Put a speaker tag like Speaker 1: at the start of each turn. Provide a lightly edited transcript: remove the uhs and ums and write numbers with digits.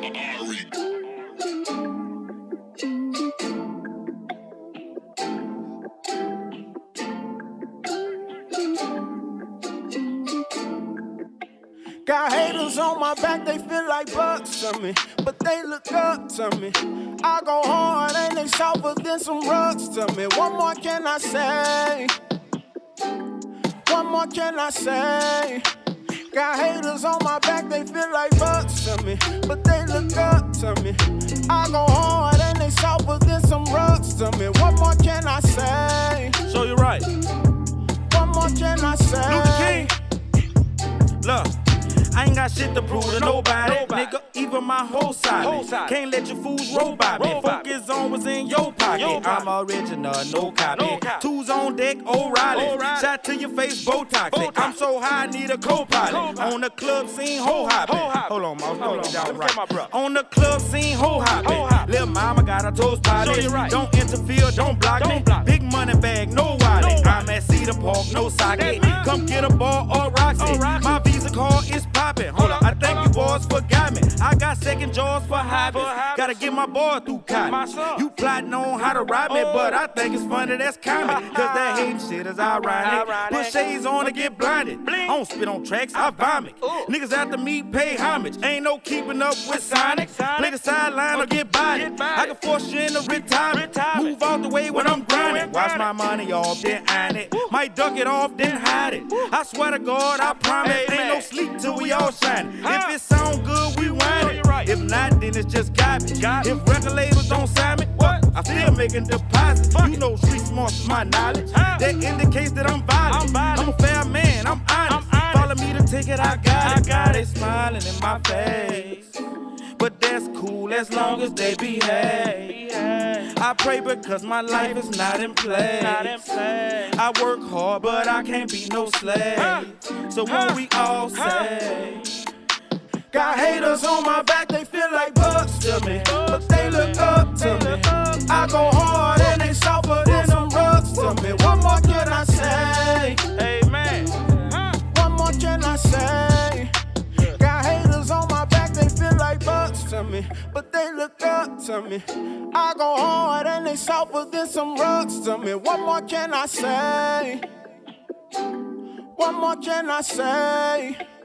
Speaker 1: Got haters on my back, they feel like bucks to me, but they look up to me. I go hard and they softer than some rugs to me. What more can I say? What more can I say? Got haters on my back, they feel like bucks to me, but they look up to me. I go hard and they softer than some rugs to me. What more can I say?
Speaker 2: So you're right.
Speaker 1: What more can I say?
Speaker 2: Luther King. Look. I ain't got shit to prove to nobody. Nigga, even my whole side. Can't let your fools roll by me. Focus on what's in your pocket. I'm original, no copy. Two's on deck, O'Reilly. Shot to your face, Botox. I'm so high, I need a co-pilot. On the club scene, ho-hopping. Hold on, man. Hold on, y'all right. On the club scene, ho-hopping. Lil' mama got a toast pilot. Don't interfere, don't block me. Big money bag, no wallet. I'm at Cedar Park, no socket. Come get a ball or Roxy. My Visa card is poppin'. Hold up, I think you boys forgot me. I got second jaws for hobbies. Gotta get my boy through college. You plotting on how to rob me, but I think it's funny that's comedy. Cause that hating shit is ironic. Put shades on to get blinded. I don't spit on tracks, I vomit. Niggas after me pay homage. Ain't no keeping up with Sonic. Play the sideline or get bodied. I can force you into retirement. Move out the way when I'm grinding. Watch my money off, then iron it. Might duck it off, then hide it. I swear to God, I promise. Ain't no sleep till we all shine. If it sound good, we whine it. If not, then it's just garbage. If record labels don't sign me, what? I still making deposits. You know street smarts is my knowledge. That indicates that I'm violent. I'm a fair man, I'm honest. Follow me to take it, I got it. Got it smiling in my face. But that's cool as long as they behave. I pray because my life is not in play. I work hard, but I can't be no slave. So what we all say?
Speaker 1: Got haters on my back, they feel like bucks to me, but they look up to me. I go hard and they softer than some rugs to me. What more can I say?
Speaker 2: Amen.
Speaker 1: What more can I say? Got haters on my back, they feel like bucks to me, but they look up to me. I go hard and they softer than some rugs to me. What more can I say? What more can I say?